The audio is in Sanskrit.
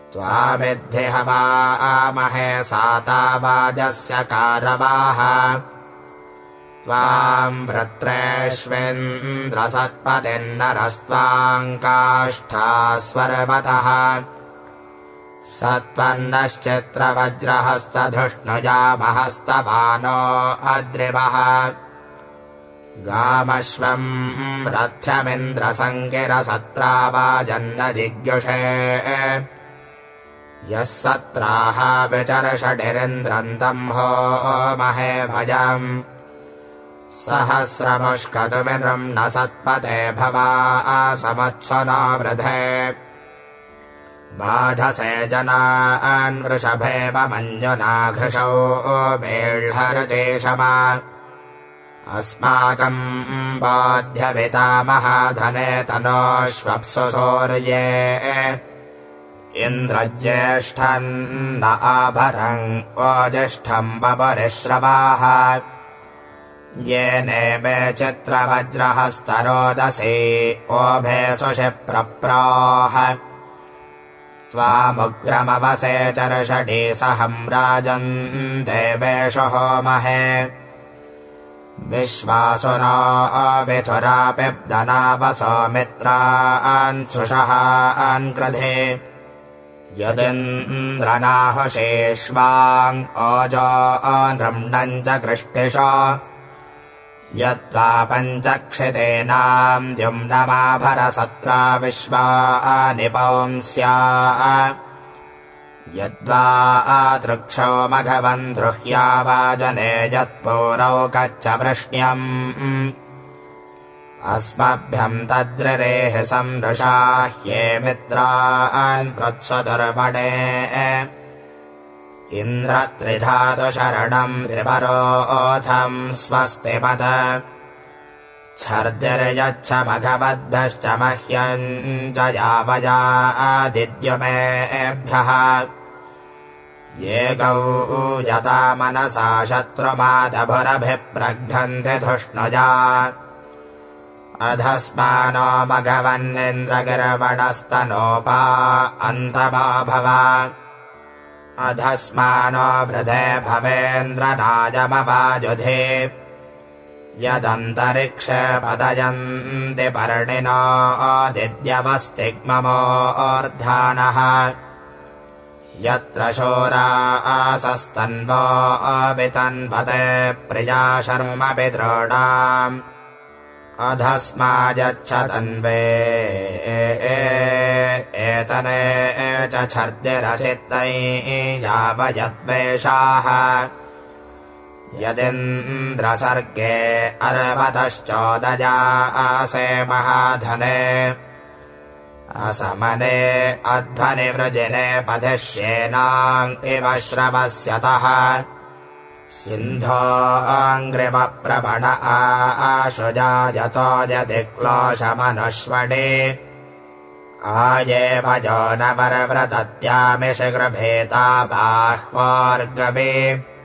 त्वामिद्धि हवामहे साता वाजस्य कारवाः त्वाम् वृत्रेष्विन्द्रसत्पतिन्नरस्त्वाम् काष्ठास्वर्वतः सत्पन्नश्चित्रवज्रहस्तधृष्णुजामहस्तमानो अद्रिवः गामश्वम् रथ्यमिन्द्रसङ्गिरसत्रावाजन्न जिज्ञुषे यः सत्राः विचर्षडिरिन्द्रम् दम्भो महे भजम् सहस्रमुष्कतुमिन्द्रम् न सत्पते भवा समत्सनो वृधे बाधसे जनान् वृषभेव मञ्जुना घृशौ बेळ्हरुचेशमा अस्माकम् बाध्यपितामहाधने तनोष्वप्सु सूर्ये इन्द्रज्येष्ठन्न आभरम् ओज्येष्ठम् बपरिश्रवाः येनेबे चित्रवज्रहस्तरोदसी ओभे सुषिप्रप्राः त्वामुग्रमवसे चर्षडि सहम् राजन् देवेषु होमहे विश्वासुनो विथुरापिब्दनावसो मित्रान् सुषहान् कृधे यदिन्द्रनाहुषेष्वाङ् ओजो नृम्णम् च कृष्टिषो यद्वा पञ्चक्षितेनाम् द्युम्नमाभरसत्रा विश्वानि पौंस्या यद्वा आतृक्षो मघवन् द्रुह्या वाजने यत्पूरौ कच्च वृष्ण्यम् अस्मभ्यम् तद्रिरेः संदृशा ह्ये मित्रान् प्रत्सुदुर्वणे इन्द्र त्रिधातु शरणम् त्रिपरोऽथम् स्वस्ति मत छर्दिर्यच्छ मघवद्भ्यश्च मह्यम् च यावयादिद्युमेभ्यः ये गौ यता मनसा शत्रुमादभुरभिप्रघ्नन्ति धुष्णुजा अधस्मानो मघवन्निन्द्रगिर्वणस्तनोपा अन्तमाभवा अधस्मानो वृधे भवेन्द्रनाजमवाजुधे यदन्तरिक्षे पतयन्ति पर्णिनो दिद्यवस्तिग्ममोऽर्धानः यत्र शूरा आसस्तन्वो अवितन्वते प्रिया शर्म पितॄणाम् अधस्माजच्छ तन्वे एतने च छर्दिरचित्तै यावयद्वेषाः यदिन्द्रसर्गे अर्वतश्चोदयासे महाधने असमने अध्वनिवृजिने पथिष्येनाम् इव श्रवस्यतः सिन्धोऽङ्घ्रिमप्रवण आशुजायतो यदिक्लोशमनुष्वणे आयेव जो न परव्रतत्यामि शीघ्रभेता बाह्वार्गवे